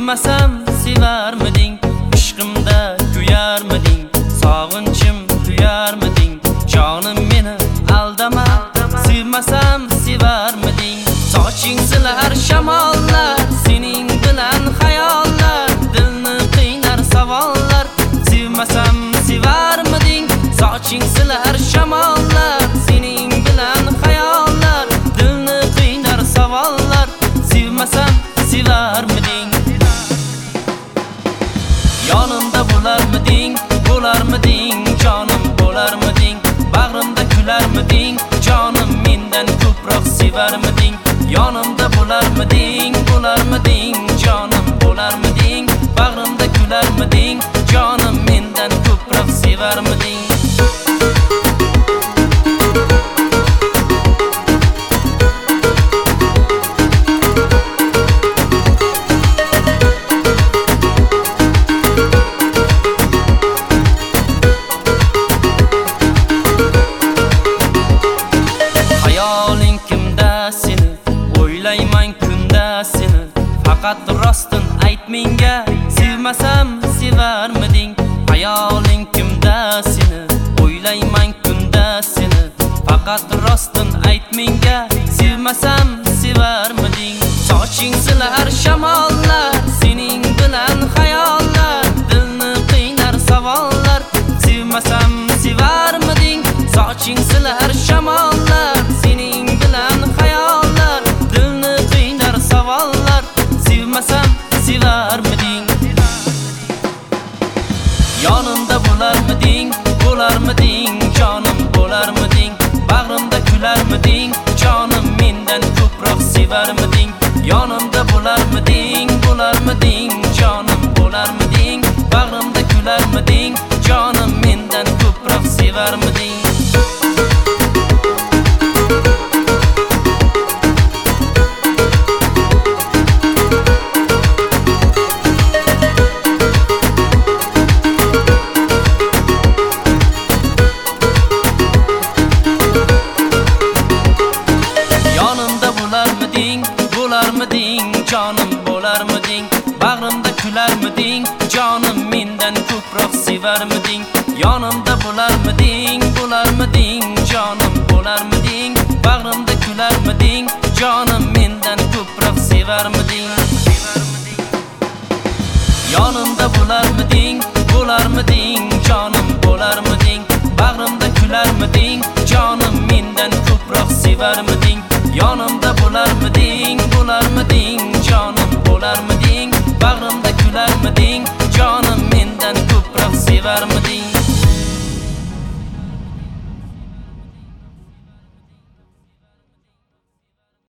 Sevmasam sevarmiding, ishqimda kuyarmiding, sog'inchim tuyarmiding, jonim meni aldama. Sevmasam sevarmiding, soching silar shamollar, sening bilan xayollar, dilni qiynar savollar. Sevmasam sevarmiding, soching silar shamollar, sening bilan xayollar, dilni qiynar savollar. Sevmasam sevarmiding, yonimda bo'larmiding, bo'larmiding, jonim bo'larmiding, bag'rimda kularmiding, jonim mendan ko'proq sevarmiding. Yonimda bo'larmiding, bo'larmiding, jonim bo'larmiding, bag'rimda kularmiding, jonim mendan ko'proq sevarmiding. O'ylayman kunda seni, faqat rostdan ayt menga, sevmasam sevarmiding. Hayoling kimda seni, o'ylayman kunda seni, faqat rostdan ayt menga, sevmasam sevarmiding. Soching silar shamollar, sening bilan xayollar, dilni qiynar savollar. Sevmasam sevarmiding, soching silar shamollar, sening bilan xayollar, dilni qiynar savollar. Sevmasam sevarmiding, yonimda bo'larmiding, bo'larmiding, jonim bo'larmiding, bag'rimda kularmiding, jonim mendan ko'proq sevarmiding. Yonimda bo'larmiding, bo'larmiding, jonim bo'larmiding, bag'rimda kularmiding, jonim mendan ko'proq sevarmiding. Bo'larmiding, jonim bo'larmiding, bag'rimda kularmiding, jonim mendan ko'proq sevarmiding. Yonimda bo'larmiding, bo'larmiding, jonim bo'larmiding, bag'rimda kularmiding, jonim mendan ko'proq sevarmiding. Yonimda bo'larmiding, bo'larmiding, jonim bo'larmiding, bag'rimda kularmiding, jonim mendan ko'proq sevarmiding. Yonimda bo'larmiding, bo'larmiding, jonim bo'larmiding, bag'rimda kularmiding, jonim mendan ko'proq sevarmiding.